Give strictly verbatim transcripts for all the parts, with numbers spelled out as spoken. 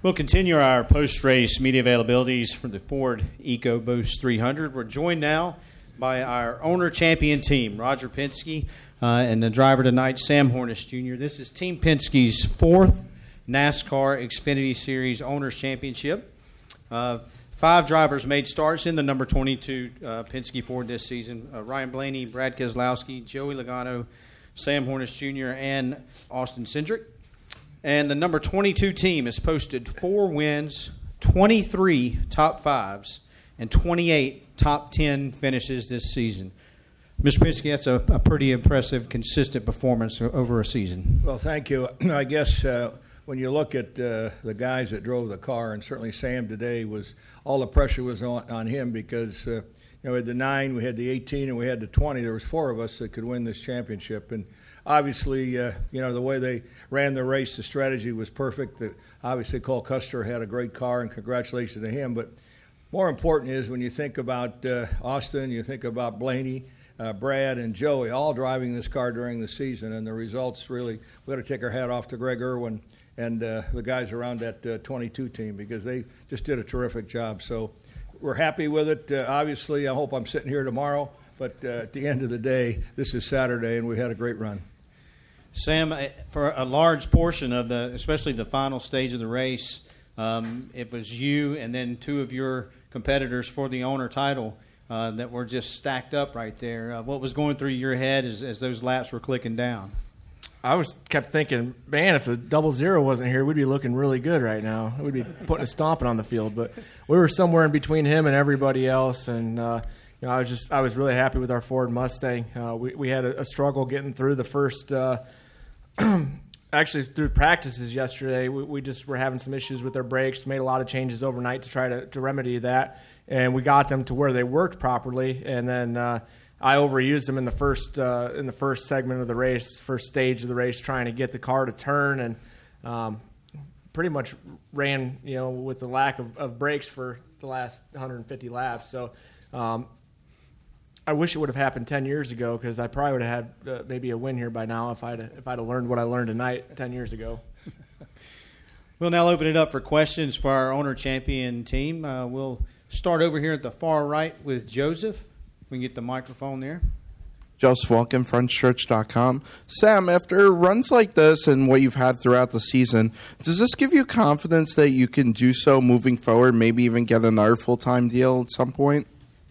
We'll continue our post-race media availabilities for the Ford EcoBoost three hundred. We're joined now by our owner-champion team, Roger Penske, uh, and the driver tonight, Sam Hornish Junior This is Team Penske's fourth NASCAR Xfinity Series Owners Championship. Uh, five drivers made starts in the number twenty-two uh, Penske Ford this season. Uh, Ryan Blaney, Brad Keselowski, Joey Logano, Sam Hornish Junior, and Austin Cindric. And the number twenty-two team has posted four wins, twenty-three top fives, and twenty-eight top ten finishes this season. Mister Penske, that's a, a pretty impressive, consistent performance over a season. Well, thank you. I guess uh, when you look at uh, the guys that drove the car, and certainly Sam today, was all the pressure was on, on him because uh, you know, we had the nine, we had the eighteen, and we had the twenty. There was four of us that could win this championship. And obviously, uh, you know, the way they ran the race, the strategy was perfect. The, obviously, Cole Custer had a great car, and congratulations to him. But more important is when you think about uh, Austin, you think about Blaney, uh, Brad, and Joey, all driving this car during the season. And the results really, we got to take our hat off to Greg Irwin and uh, the guys around that uh, twenty-two team because they just did a terrific job. So we're happy with it. Uh, obviously, I hope I'm sitting here tomorrow. But uh, at the end of the day, this is Saturday, and we had a great run. Sam, for a large portion of the, especially the final stage of the race, um, it was you and then two of your competitors for the owner title uh, that were just stacked up right there. Uh, what was going through your head as, as those laps were clicking down? I was kept thinking, man, if the double zero wasn't here, we'd be looking really good right now. We'd be putting a stomping on the field. But we were somewhere in between him and everybody else, and uh, you know, I was just I was really happy with our Ford Mustang. Uh, we we had a, a struggle getting through the first. Uh, Actually, through practices yesterday, we, we just were having some issues with their brakes, made a lot of changes overnight to try to, to remedy that, and we got them to where they worked properly, and then uh, I overused them in the first uh, in the first segment of the race, first stage of the race, trying to get the car to turn, and um, pretty much ran, you know, with the lack of, of brakes for the last one hundred fifty laps. So um, I wish it would have happened ten years ago because I probably would have had uh, maybe a win here by now if I'd if I'd have learned what I learned tonight ten years ago. We'll now open it up for questions for our owner champion team. Uh, we'll start over here at the far right with Joseph. We can get the microphone there. Joseph Walken, front church dot com. Sam, after runs like this and what you've had throughout the season, does this give you confidence that you can do so moving forward, maybe even get another full-time deal at some point?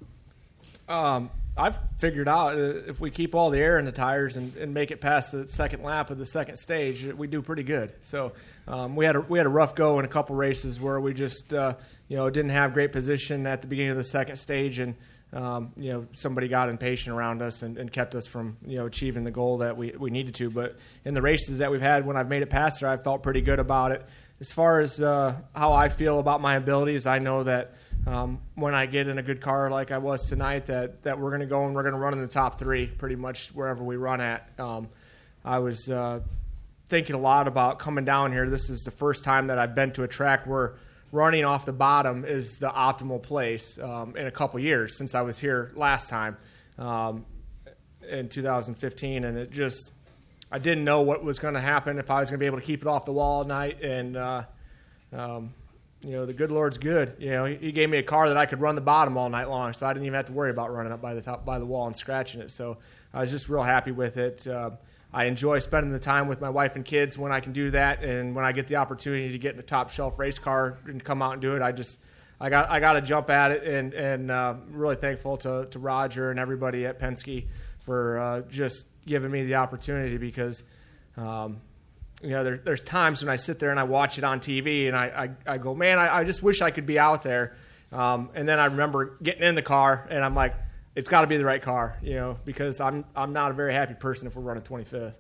Um. I've figured out uh, if we keep all the air in the tires and, and make it past the second lap of the second stage, we do pretty good. So um, we had a, we had a rough go in a couple races where we just uh, you know didn't have great position at the beginning of the second stage, and um, you know somebody got impatient around us and, and kept us from you know achieving the goal that we, we needed to. But in the races that we've had, when I've made it past there, I've felt pretty good about it. As far as uh, how I feel about my abilities, I know that. Um, when I get in a good car like I was tonight, that, that we're going to go and we're going to run in the top three pretty much wherever we run at. Um, I was uh, thinking a lot about coming down here. This is the first time that I've been to a track where running off the bottom is the optimal place um, in a couple years since I was here last time um, in two thousand fifteen. And it just, I didn't know what was going to happen, if I was going to be able to keep it off the wall at night. And, uh, um, You know, the good Lord's good. You know, he gave me a car that I could run the bottom all night long, so I didn't even have to worry about running up by the top by the wall and scratching it. So I was just real happy with it. Uh, I enjoy spending the time with my wife and kids when I can do that, and when I get the opportunity to get in a top shelf race car and come out and do it, I just I got I got to jump at it, and and uh, really thankful to to Roger and everybody at Penske for uh, just giving me the opportunity because. Um, You know, there, there's times when I sit there and I watch it on T V and I, I, I go, man, I, I just wish I could be out there. Um, and then I remember getting in the car and I'm like, it's got to be the right car, you know, because I'm I'm not a very happy person if we're running twenty-fifth.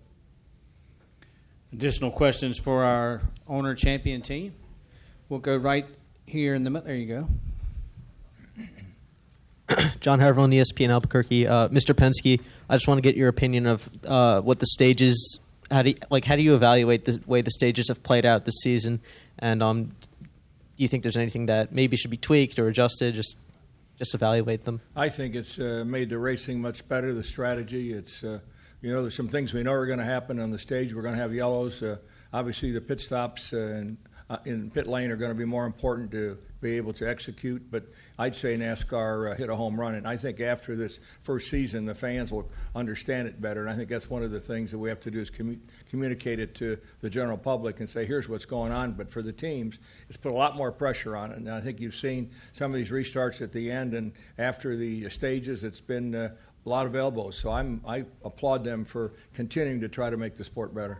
Additional questions for our owner champion team. We'll go right here in the middle. There you go. John Harville, E S P N Albuquerque. Uh, Mister Penske, I just want to get your opinion of uh, what the stages. How do you, like how do you evaluate the way the stages have played out this season, and um, do you think there's anything that maybe should be tweaked or adjusted? Just just evaluate them. I think it's uh, made the racing much better. The strategy, it's uh, you know, there's some things we know are going to happen on the stage. We're going to have yellows. Uh, obviously, the pit stops uh, and uh, in pit lane are going to be more important to be able to execute. But I'd say NASCAR uh, hit a home run, and I think after this first season, the fans will understand it better. And I think that's one of the things that we have to do is commu- communicate it to the general public and say, here's what's going on. But for the teams, it's put a lot more pressure on it. And I think you've seen some of these restarts at the end and after the stages. It's been uh, a lot of elbows. So I'm, I applaud them for continuing to try to make the sport better.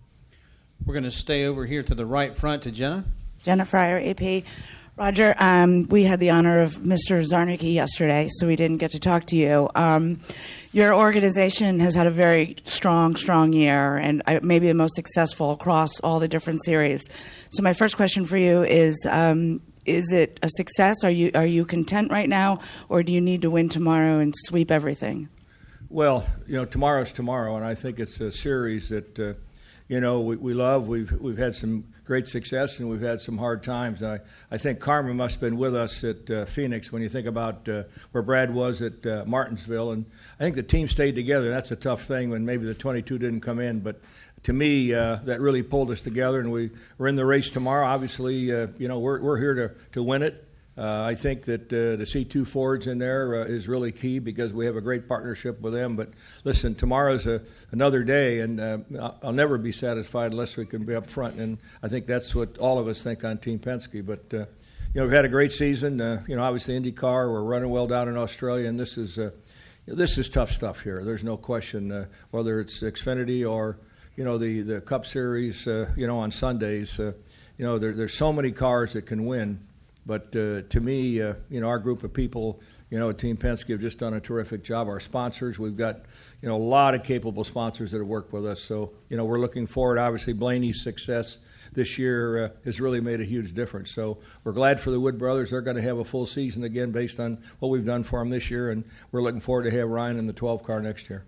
We're going to stay over here to the right front to Jenna. Jenna Fryer, A P. Roger, um, we had the honor of Mister Zarnicki yesterday, so we didn't get to talk to you. Um, your organization has had a very strong, strong year, and maybe the most successful across all the different series. So my first question for you is, um, is it a success? Are you are you content right now, or do you need to win tomorrow and sweep everything? Well, you know, tomorrow's tomorrow, and I think it's a series that, uh, you know, we, we love. We've we've had some great success, and we've had some hard times. I, I think Karma must have been with us at uh, Phoenix when you think about uh, where Brad was at uh, Martinsville. And I think the team stayed together. That's a tough thing when maybe the twenty-two didn't come in. But to me, uh, that really pulled us together, and we, we're in the race tomorrow. Obviously, uh, you know, we're, we're here to, to win it. Uh, I think that uh, the C two Fords in there uh, is really key because we have a great partnership with them. But listen, tomorrow's a, another day, and uh, I'll never be satisfied unless we can be up front. And I think that's what all of us think on Team Penske. But uh, you know, we've had a great season. Uh, you know, obviously IndyCar, we're running well down in Australia, and this is uh, this is tough stuff here. There's no question. Uh, whether it's Xfinity or you know the the Cup Series, uh, you know, on Sundays, uh, you know, there, there's so many cars that can win. But uh, to me, uh, you know, our group of people, you know, at Team Penske have just done a terrific job. Our sponsors, we've got, you know, a lot of capable sponsors that have worked with us. So, you know, we're looking forward. Obviously, Blaney's success this year uh, has really made a huge difference. So we're glad for the Wood brothers. They're going to have a full season again based on what we've done for them this year, and we're looking forward to have Ryan in the twelve car next year.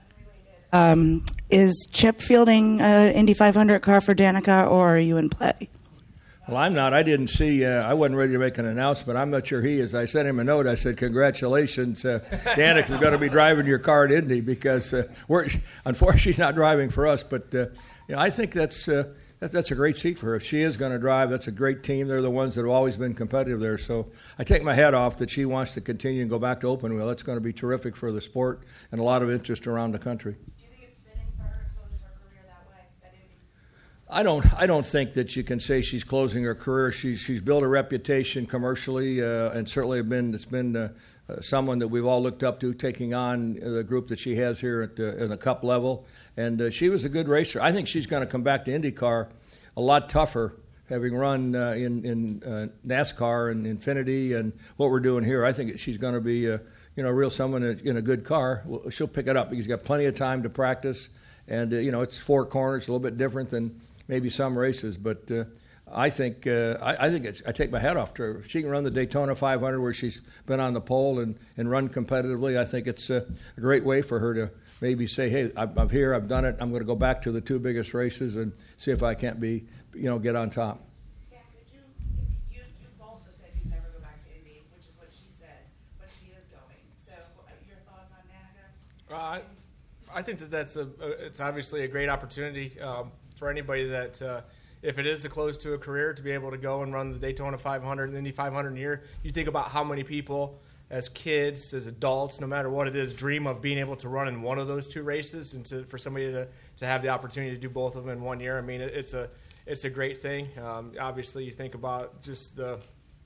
Um, is Chip fielding an Indy five hundred car for Danica, or are you in play? Well, I'm not. I didn't see. Uh, I wasn't ready to make an announcement. I'm not sure he is. I sent him a note. I said, "Congratulations, uh, Danica is going to be driving your car at Indy because uh, we're unfortunately she's not driving for us." But uh, you know, I think that's, uh, that's that's a great seat for her. If she is going to drive, that's a great team. They're the ones that have always been competitive there. So I take my hat off that she wants to continue and go back to open wheel. That's going to be terrific for the sport and a lot of interest around the country. I don't. I don't think that you can say she's closing her career. She's she's built a reputation commercially, uh, and certainly have been. It's been uh, uh, someone that we've all looked up to, taking on the group that she has here at the, at the Cup level. And uh, she was a good racer. I think she's going to come back to IndyCar a lot tougher, having run uh, in in uh, NASCAR and Infinity and what we're doing here. I think she's going to be, uh, you know, real someone in a good car. She'll pick it up because she's got plenty of time to practice, and uh, you know, it's four corners, a little bit different than maybe some races, but uh, I think uh, I, I think it's, I take my hat off to her. If she can run the Daytona five hundred where she's been on the pole and, and run competitively, I think it's uh, a great way for her to maybe say, hey, I'm, I'm here, I've done it, I'm going to go back to the two biggest races and see if I can't be, you know, get on top. Sam, could you, you, you've also said you'd never go back to Indy, which is what she said, but she is going. So your thoughts on Danica? Uh, I, I think that that's a, a, it's obviously a great opportunity um, for anybody that, uh, if it is a close to a career, to be able to go and run the Daytona five hundred and Indy five hundred in a year. You think about how many people, as kids, as adults, no matter what it is, dream of being able to run in one of those two races, and to, for somebody to, to have the opportunity to do both of them in one year. I mean, it, it's a it's a great thing. Um, obviously, you think about just the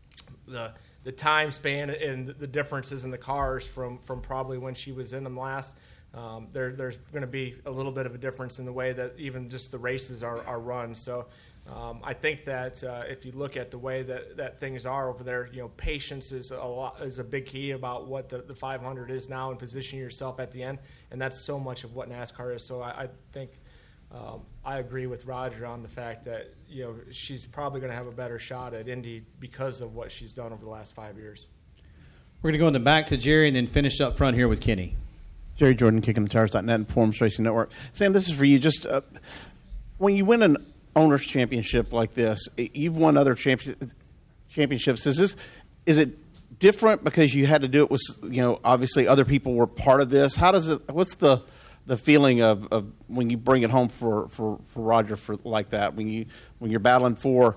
the the time span and the differences in the cars from, from probably when she was in them last. Um, there, there's going to be a little bit of a difference in the way that even just the races are, are run. So um, I think that uh, if you look at the way that, that things are over there, you know, patience is a lot, is a big key about what the, the five hundred is now, and positioning yourself at the end. And that's so much of what NASCAR is. So I, I think um, I agree with Roger on the fact that, you know, she's probably going to have a better shot at Indy because of what she's done over the last five years. We're going to go in the back to Jerry and then finish up front here with Kenny. Jerry Jordan, kicking the tires dot net and Performance Racing Network. Sam, this is for you. Just uh, when you win an owner's championship like this, you've won other champion, championships. Is this is it different because you had to do it with, you know, obviously other people were part of this? How does it? What's the the feeling of, of when you bring it home for, for, for Roger for like that, when you when you're battling for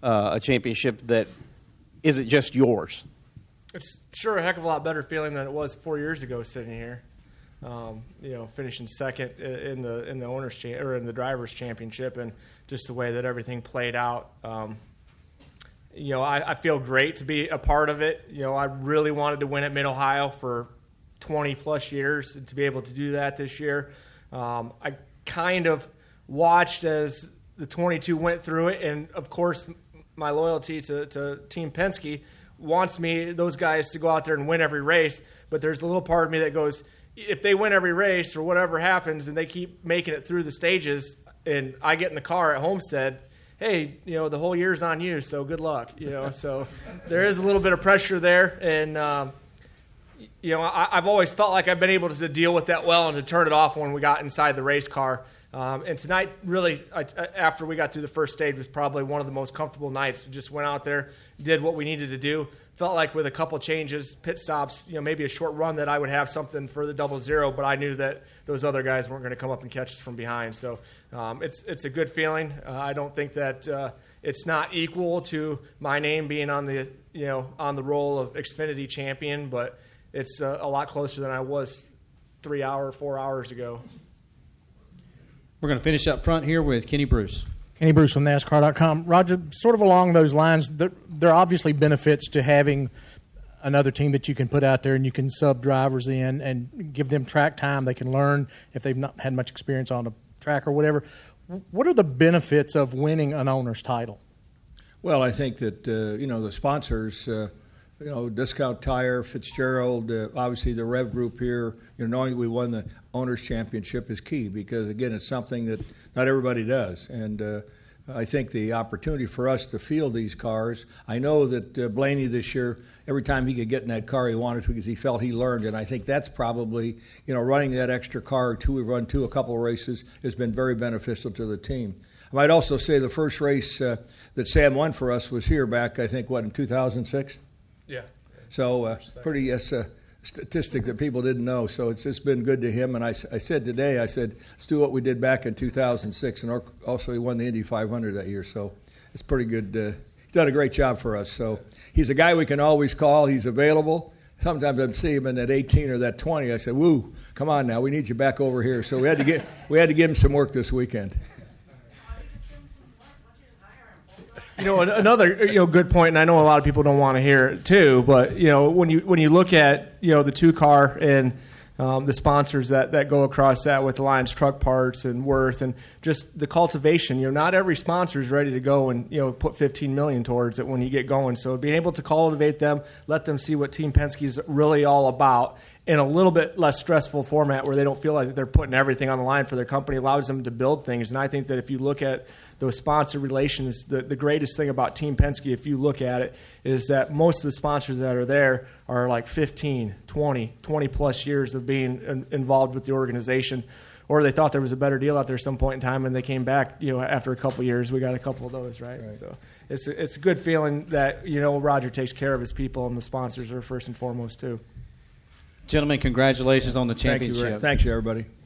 uh, a championship that isn't just yours? It's sure a heck of a lot better feeling than it was four years ago sitting here. Um, you know, finishing second in the in the owners cha- or in the drivers' championship, and just the way that everything played out. Um, you know, I, I feel great to be a part of it. You know, I really wanted to win at Mid Ohio for twenty plus years, and to be able to do that this year. Um, I kind of watched as the twenty-two went through it, and of course, my loyalty to, to Team Penske wants me, those guys, to go out there and win every race. But there's a little part of me that goes, if they win every race or whatever happens and they keep making it through the stages and I get in the car at Homestead, hey, you know, the whole year's on you, so good luck, you know. So there is a little bit of pressure there. And, um, you know, I, I've always felt like I've been able to deal with that well and to turn it off when we got inside the race car. Um, and tonight, really, I, after we got through the first stage, was probably one of the most comfortable nights. We just went out there, did what we needed to do. Felt like with a couple changes, pit stops, you know, maybe a short run, that I would have something for the double zero, but I knew that those other guys weren't going to come up and catch us from behind. So um, it's it's a good feeling. Uh, I don't think that uh, it's not equal to my name being on the you know on the role of Xfinity champion, but it's uh, a lot closer than I was three hours, four hours ago. We're going to finish up front here with Kenny Bruce. Kenny Bruce from NASCAR dot com. Roger, sort of along those lines, there, there are obviously benefits to having another team that you can put out there and you can sub drivers in and give them track time. They can learn if they've not had much experience on a track or whatever. What are the benefits of winning an owner's title? Well, I think that, uh, you know, the sponsors, uh, you know, Discount Tire, Fitzgerald, uh, obviously the Rev Group here, you know, knowing we won the Owners' Championship is key because, again, it's something that not everybody does. And uh, I think the opportunity for us to field these cars, I know that uh, Blaney this year, every time he could get in that car he wanted to because he felt he learned. And I think that's probably, you know, running that extra car or two, we've run two, a couple of races, has been very beneficial to the team. I might also say the first race uh, that Sam won for us was here back, I think, what, in two thousand six? Yeah. So uh, pretty that's a statistic that people didn't know. So it's it's been good to him. And I, I said today, I said, let's do what we did back in two thousand six. And also he won the Indy five hundred that year. So it's pretty good. Uh, he's done a great job for us. So he's a guy we can always call. He's available. Sometimes I see him in that eighteen or that twenty. I said, woo, come on now. We need you back over here. So we had to get we had to give him some work this weekend. You know, another you know good point, and I know a lot of people don't want to hear it too. But you know, when you when you look at you know the two car and um, the sponsors that, that go across that with Alliance Truck Parts and Worth, and just the cultivation. You know, not every sponsor is ready to go and you know put fifteen million towards it when you get going. So being able to cultivate them, let them see what Team Penske is really all about in a little bit less stressful format where they don't feel like they're putting everything on the line for their company, allows them to build things. And I think that if you look at those sponsor relations, the, the greatest thing about Team Penske, if you look at it, is that most of the sponsors that are there are like fifteen, twenty, twenty plus years of being in, involved with the organization. Or they thought there was a better deal out there at some point in time, and they came back, you know, after a couple of years. We got a couple of those, right? right. So it's a, it's a good feeling that, you know, Roger takes care of his people, and the sponsors are first and foremost, too. Gentlemen, congratulations on the championship. Thank you, Thank you everybody.